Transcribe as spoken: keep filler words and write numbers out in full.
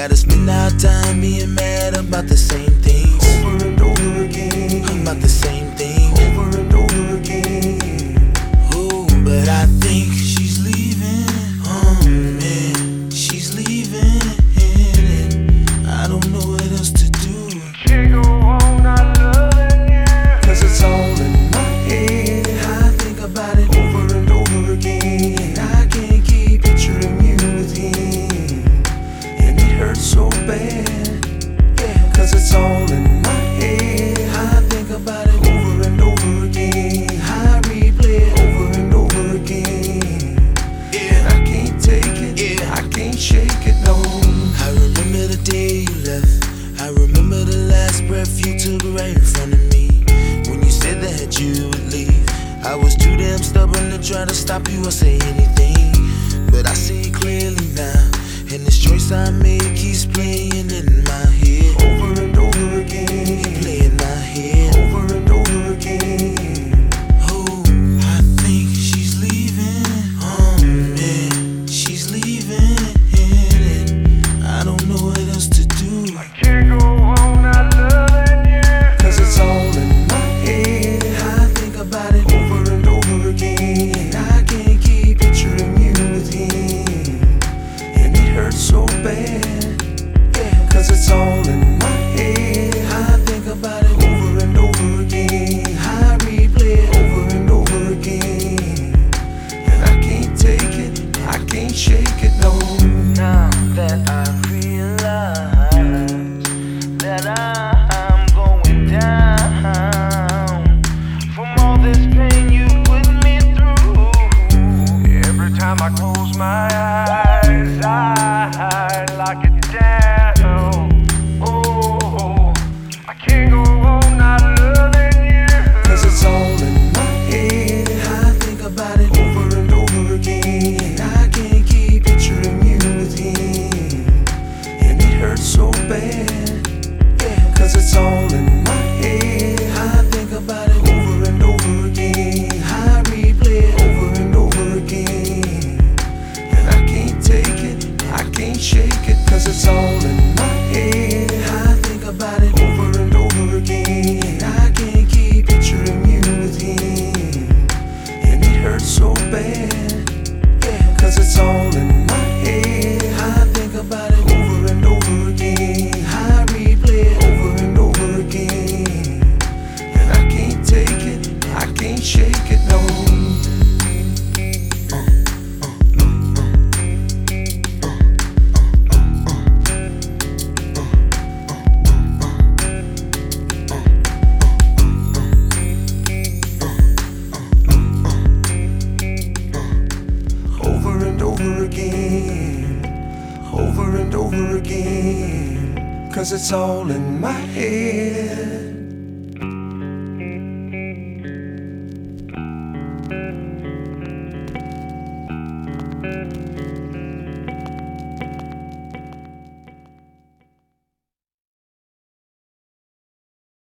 gotta spend our time being mad about the same things over and over again, about the same thing over and over again. Oh, but I think she's leaving. Oh man, she's leaving, and I don't know what else to do. Can't go on not loving you, 'cause it's all in my head. I think about it over and over again, and I can't keep picturing you with him, and it hurts so bad. Yeah, 'Cause it's all in my head. I think about it over and over again, I replay it over and over again. Yeah, I can't take it, yeah, I can't shake it, no. I remember the day you left. I remember the last breath you took right in front of me. When you said that you would leave, I was too damn stubborn to try to stop you or say anything. But I see it clearly now, and this choice I made keeps playing in my head. Over and over again, Play in my head. over and over again. Oh, I think she's leaving. Oh man, she's leaving, and I don't know what else to do. Can't go on not loving you, 'cause it's all in my head. I think about it over and over again, and I can't keep picturing you with him, and it hurts so bad. Yeah, 'Cause it's all in my head. I think about it over and over again, I replay it over and over again, and I can't take it, I can't shake it, no. Now that I realize that I'm going down from all this pain you put me through, Every time I close my eyes, I lock it down. Oh, I can't go on not loving you, 'cause it's all in my head. I think about it Over and over again, and I can't keep picturing you with him, and it hurts so bad. Yeah, 'Cause it's all in my head. I think about it Over and over again, I replay it over and over again, and I can't take it, I can't shake it, 'cause it's all in my head. I think about it Over and over again, and I can't keep picturing you with him, and it hurts so bad. Yeah, 'Cause it's all in my head. I think about it Over and over again, I replay it over and over again, and I can't take it, I can't shake it, no. Over and over again, over and over again, 'cause it's all in my head.